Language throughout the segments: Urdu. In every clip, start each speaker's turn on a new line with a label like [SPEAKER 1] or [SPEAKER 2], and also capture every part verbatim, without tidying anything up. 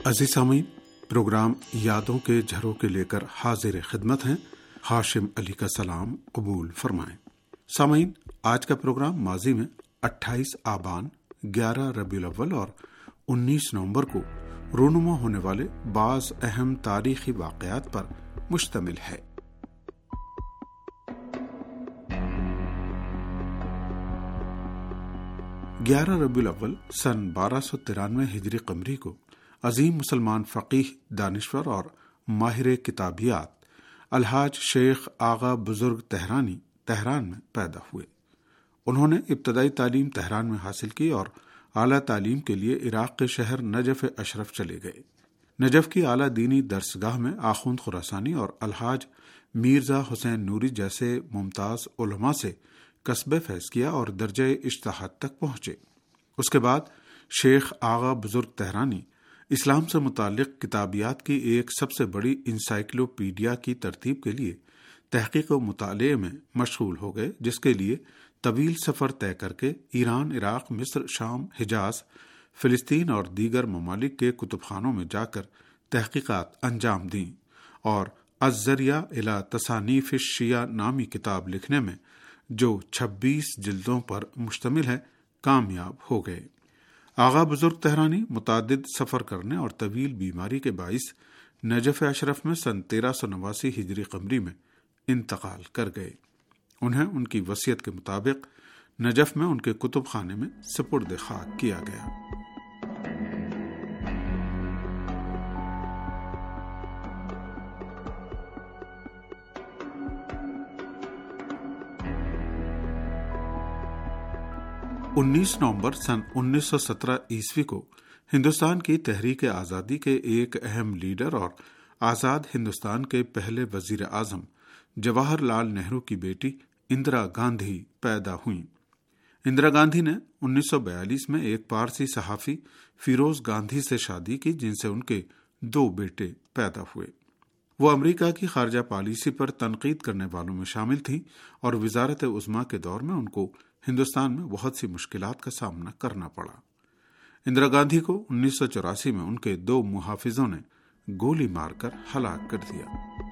[SPEAKER 1] عزیز سامعین، پروگرام یادوں کے جھروں کے لے کر حاضر خدمت ہیں۔ ہاشم علی کا سلام قبول فرمائیں۔ سامعین، آج کا پروگرام ماضی میں اٹھائیس آبان، گیارہ ربیع الاول اور انیس نومبر کو رونما ہونے والے بعض اہم تاریخی واقعات پر مشتمل ہے۔ گیارہ ربیع الاول سن بارہ سو ترانوے ہجری قمری کو عظیم مسلمان فقیہ، دانشور اور ماہر کتابیات الحاج شیخ آغا بزرگ تہرانی تہران میں پیدا ہوئے۔ انہوں نے ابتدائی تعلیم تہران میں حاصل کی اور اعلیٰ تعلیم کے لیے عراق کے شہر نجف اشرف چلے گئے۔ نجف کی اعلیٰ دینی درسگاہ میں آخوند خراسانی اور الحاج میرزا حسین نوری جیسے ممتاز علماء سے کسب فیض کیا اور درجہ اجتہاد تک پہنچے۔ اس کے بعد شیخ آغا بزرگ تہرانی اسلام سے متعلق کتابیات کی ایک سب سے بڑی انسائکلوپیڈیا کی ترتیب کے لیے تحقیق و مطالعے میں مشغول ہو گئے، جس کے لیے طویل سفر طے کر کے ایران، عراق، مصر، شام، حجاز، فلسطین اور دیگر ممالک کے کتب خانوں میں جا کر تحقیقات انجام دیں اور الذریعہ الی تصانیف الشیعہ نامی کتاب لکھنے میں، جو چھبیس جلدوں پر مشتمل ہے، کامیاب ہو گئے۔ آغا بزرگ تہرانی متعدد سفر کرنے اور طویل بیماری کے باعث نجف اشرف میں سن تیرہ سو نواسی ہجری قمری میں انتقال کر گئے۔ انہیں ان کی وصیت کے مطابق نجف میں ان کے کتب خانے میں سپرد خاک کیا گیا۔ انیس نومبر سن انیس سو سترہ عیسوی کو ہندوستان کی تحریک آزادی کے ایک اہم لیڈر اور آزاد ہندوستان کے پہلے وزیر اعظم جواہر لال نہرو کی بیٹی اندرا گاندھی پیدا ہوئیں۔ اندرا گاندھی نے انیس سو بیالیس میں ایک پارسی صحافی فیروز گاندھی سے شادی کی، جن سے ان کے دو بیٹے پیدا ہوئے۔ وہ امریکہ کی خارجہ پالیسی پر تنقید کرنے والوں میں شامل تھیں اور وزارت عظمیٰ کے دور میں ان کو ہندوستان میں بہت سی مشکلات کا سامنا کرنا پڑا۔ اندرا گاندھی کو انیس سو چوراسی میں ان کے دو محافظوں نے گولی مار کر ہلاک کر دیا۔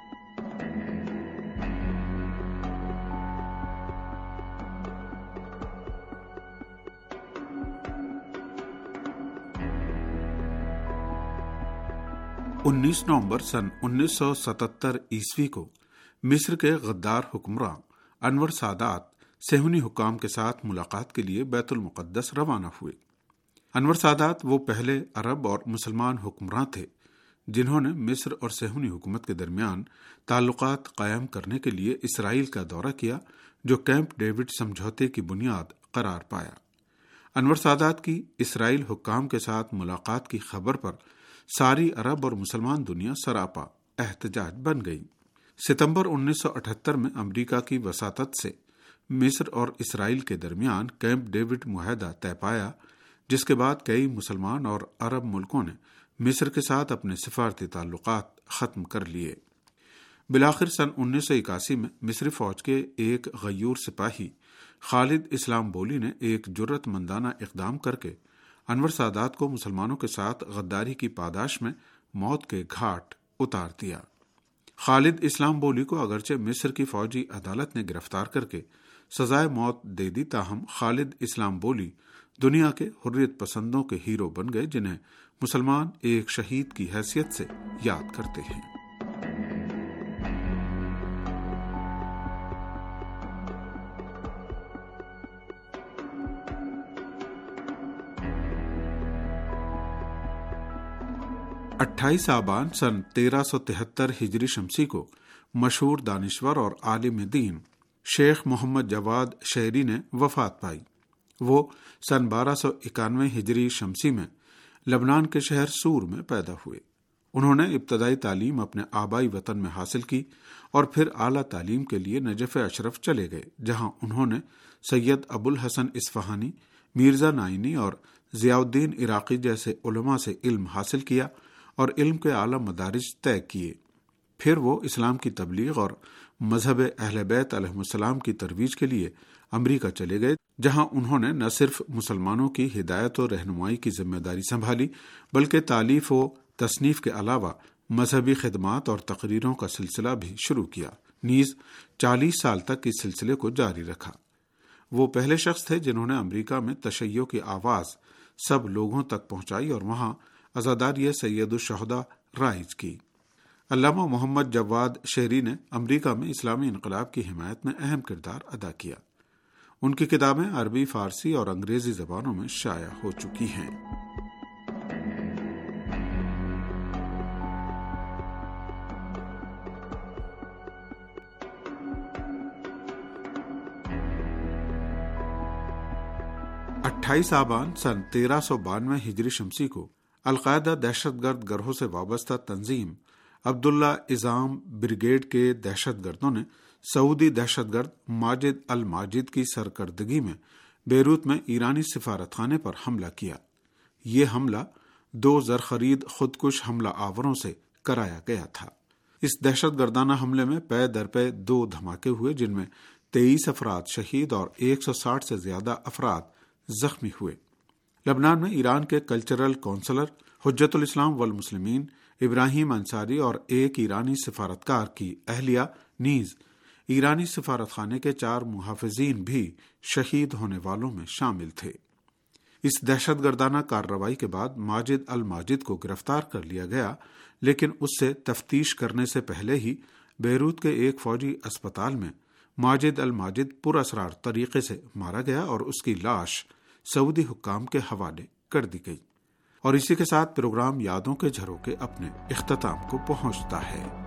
[SPEAKER 1] انیس نومبر سن انیس سو ستتر عیسوی کو مصر کے غدار حکمراں انور سادات صہیونی حکام کے ساتھ ملاقات کے لیے بیت المقدس روانہ ہوئے۔ انور سادات وہ پہلے عرب اور مسلمان حکمراں تھے جنہوں نے مصر اور صہیونی حکومت کے درمیان تعلقات قائم کرنے کے لیے اسرائیل کا دورہ کیا، جو کیمپ ڈیوڈ سمجھوتے کی بنیاد قرار پایا۔ انور سادات کی اسرائیل حکام کے ساتھ ملاقات کی خبر پر ساری عرب اور مسلمان دنیا سراپا احتجاج بن گئی۔ ستمبر انیس سو اٹھہتر میں امریکہ کی وساطت سے مصر اور اسرائیل کے درمیان کیمپ ڈیوڈ معاہدہ طے پایا، جس کے بعد کئی مسلمان اور عرب ملکوں نے مصر کے ساتھ اپنے سفارتی تعلقات ختم کر لیے۔ بالآخر سن انیس سو اکاسی میں مصری فوج کے ایک غیور سپاہی خالد اسلام بولی نے ایک جرأت مندانہ اقدام کر کے انور سادات کو مسلمانوں کے ساتھ غداری کی پاداش میں موت کے گھاٹ اتار دیا۔ خالد اسلام بولی کو اگرچہ مصر کی فوجی عدالت نے گرفتار کر کے سزائے موت دے دی، تاہم خالد اسلام بولی دنیا کے حریت پسندوں کے ہیرو بن گئے، جنہیں مسلمان ایک شہید کی حیثیت سے یاد کرتے ہیں۔ اٹھائیس آبان سن تیرہ سو تہتر ہجری شمسی کو مشہور دانشور اور عالم دین شیخ محمد جواد شعری نے وفات پائی۔ وہ سن بارہ سو اکانوے ہجری شمسی میں لبنان کے شہر سور میں پیدا ہوئے۔ انہوں نے ابتدائی تعلیم اپنے آبائی وطن میں حاصل کی اور پھر اعلیٰ تعلیم کے لیے نجف اشرف چلے گئے، جہاں انہوں نے سید ابو الحسن اصفہانی، میرزا نائینی اور ضیاء الدین عراقی جیسے علماء سے علم حاصل کیا اور علم کے اعلیٰ مدارج طے کیے۔ پھر وہ اسلام کی تبلیغ اور مذہب اہل بیت علیہ السلام کی ترویج کے لیے امریکہ چلے گئے، جہاں انہوں نے نہ صرف مسلمانوں کی ہدایت و رہنمائی کی ذمہ داری سنبھالی بلکہ تالیف و تصنیف کے علاوہ مذہبی خدمات اور تقریروں کا سلسلہ بھی شروع کیا، نیز چالیس سال تک اس سلسلے کو جاری رکھا۔ وہ پہلے شخص تھے جنہوں نے امریکہ میں تشیع کی آواز سب لوگوں تک پہنچائی اور وہاں عزاداری سید الشہداء رائج کی۔ علامہ محمد جواد شہری نے امریکہ میں اسلامی انقلاب کی حمایت میں اہم کردار ادا کیا۔ ان کی کتابیں عربی، فارسی اور انگریزی زبانوں میں شائع ہو چکی ہیں۔ اٹھائیس آبان سن تیرہ سو بانوے ہجری شمسی کو القاعدہ دہشت گرد گروہ سے وابستہ تنظیم عبداللہ اعظام بریگیڈ کے دہشت گردوں نے سعودی دہشت گرد ماجد الماجد کی سرکردگی میں بیروت میں ایرانی سفارت خانے پر حملہ کیا۔ یہ حملہ دو زرخرید خودکش حملہ آوروں سے کرایا گیا تھا۔ اس دہشت گردانہ حملے میں پے در پے دو دھماکے ہوئے، جن میں تیئیس افراد شہید اور ایک سو ساٹھ سے زیادہ افراد زخمی ہوئے۔ لبنان میں ایران کے کلچرل کونسلر حجت الاسلام والمسلمین ابراہیم انصاری اور ایک ایرانی سفارتکار کی اہلیہ نیز ایرانی سفارت خانے کے چار محافظین بھی شہید ہونے والوں میں شامل تھے۔ اس دہشت گردانہ کارروائی کے بعد ماجد الماجد کو گرفتار کر لیا گیا، لیکن اس سے تفتیش کرنے سے پہلے ہی بیروت کے ایک فوجی اسپتال میں ماجد الماجد پر اسرار طریقے سے مارا گیا اور اس کی لاش سعودی حکام کے حوالے کر دی گئی۔ اور اسی کے ساتھ پروگرام یادوں کے جھروکے اپنے اختتام کو پہنچتا ہے۔